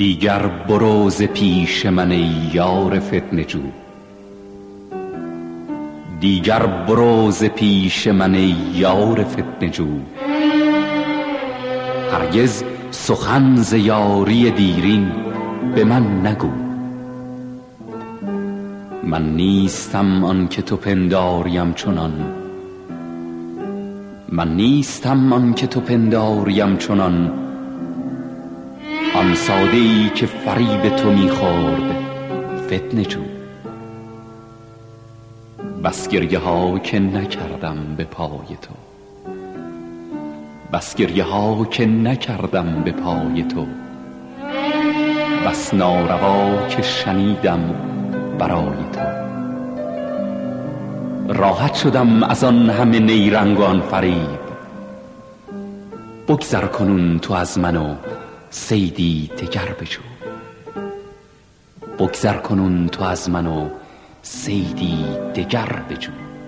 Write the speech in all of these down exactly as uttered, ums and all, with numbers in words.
دیگر برو ز پیش من ای یار فتنه جو، دیگر برو ز پیش من ای یار فتنه جو. هرگز سخن ز یاری دیرین به من نگو، من نیستم آن که تو پنداریم چنان، من نیستم آن که تو پنداریم چنان. آن ساده ای که فریب تو میخورد فتنه جو. بس گریه ها که نکردم به پای تو، بس گریه ها که نکردم به پای تو. بس ناروا که شنیدم برای تو. راحت شدم از آن همه نیرنگ و آن فریب، بگذر کنون تو از من و صیدی دگر بجو. بگذر کنون تو از من و صیدی دگر بجو.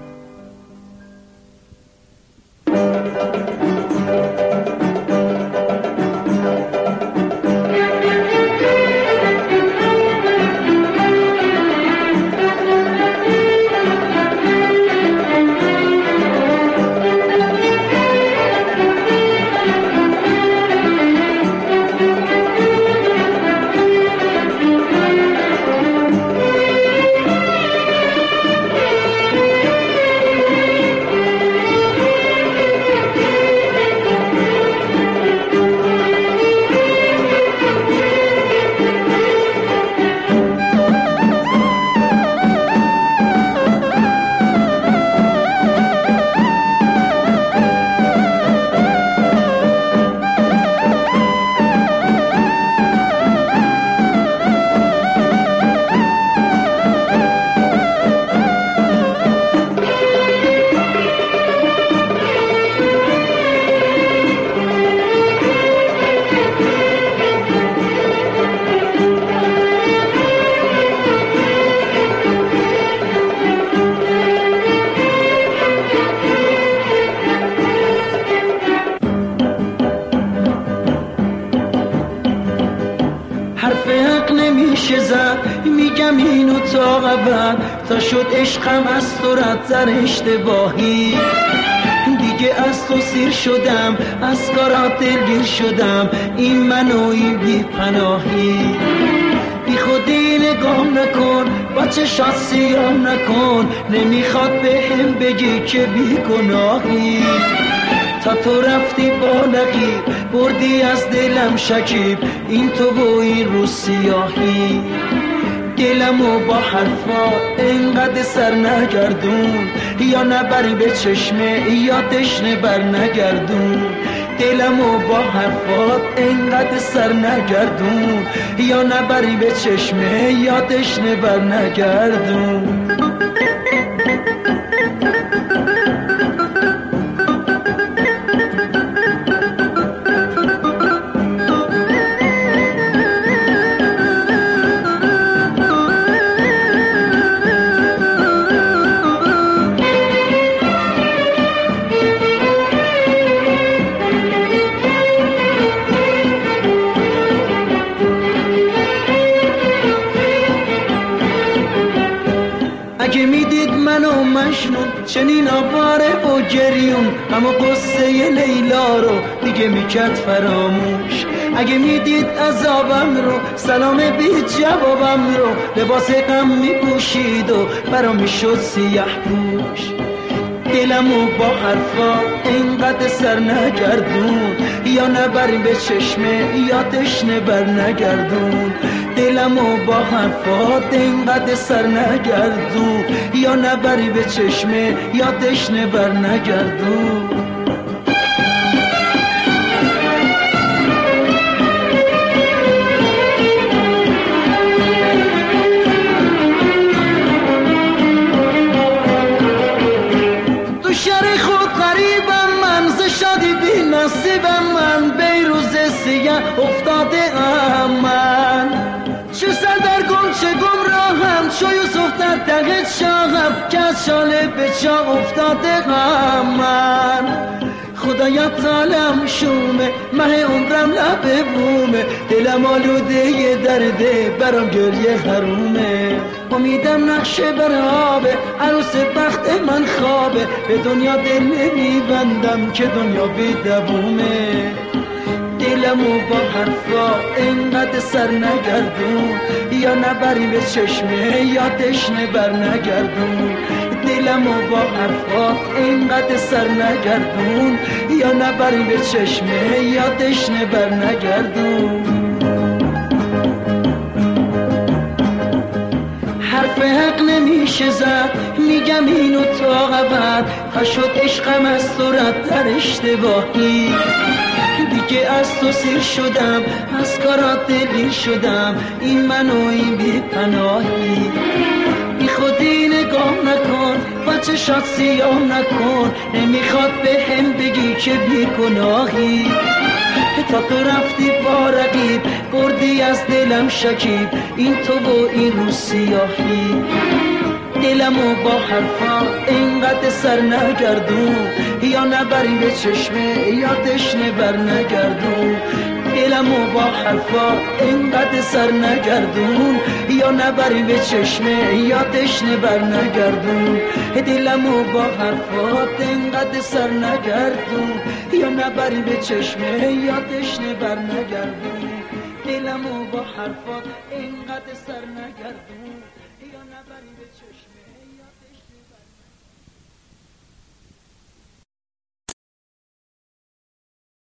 نمیشه زد، میگم اینو تا قبل تا شد عشقم از تو رد در اشتباهی. دیگه از تو سیر شدم، از کارات دلگیر شدم، این منو این بی پناهی. بی خودی نگاه نکن، با چشات سیاه نکن، نمیخواد به هم بگی که بی گناهی. تا تو رفتی با نقیب، بردی از دلم شکیب، این تو و این رو سیاهی. دلمو با حرفا انقدر سر نگردون، یا نبری به چشمه یا تشنه بر نگردون. دلمو با حرفات انقدر سر نگردون، یا نبری به چشمه یا تشنه بر نگردون. اگه میدید منو مجنون چنین آواره و گریون، اما قصه لیلا رو دیگه میکرد فراموش. اگه میدید عذابم رو، سلام بی جوابم رو، لباس غم میپوشید و برا میشد سیاه پوش. دلمو با حرفا اینقدر سر نگردون، یا نبری به چشمه یا تشنه بر نگردون. دلمو با حرفات اینقدر سر نگردون، یا نبری به چشمه یا تشنه بر نگردون. تو شهر خود غریبم من، ز شادی بی نصیبم من، بیروز سیاه افتاده ام من. چه سردرگم چه گمراهم، چو یوسف در ته شاهم، که از شاله به چاه افتاده ام من. خدا خدایا تالم شومه مه عمرم لبه بومه دلم آلوده یه درده برام گریه حرومه امیدم نقشه بر آبه عروس بخت من خوابه به دنیا دل نمیبندم که دنیا بی دوومه دلمو با حرفا اینقدر سر نگردون یا نبری به چشمه یا تشنه بر نگردون دلمو با حرفا اینقدر سر نگردون یا نبری به چشمه یا تشنه بر نگردون حرف حق نمیشه زد میگم اینو تا ابد تا شد عشقم از صورت در اشتباهی دیگه از تو سیر شدم از کارات دلیر شدم این من و این بی پناهی بی خودی نگاه نکن با چشات سیاه نکن نمیخواد به هم بگی که بی گناهی تا تو رفتی با رقیب بردی از دلم شکیب این تو و این رو سیاهی دلمو با حرفا اینقدر سر نگردون یا نبری به چشمه یا تشنه بر نگردون دلمو با حرفا اینقدر سر نگردون یا نبری به چشمه یا تشنه بر نگردون دلمو با حرفا اینقدر سر نگردون یا نبری به چشمه یا تشنه بر نگردون دلمو با حرفا اینقدر سر نگردون یا نبری به چشمه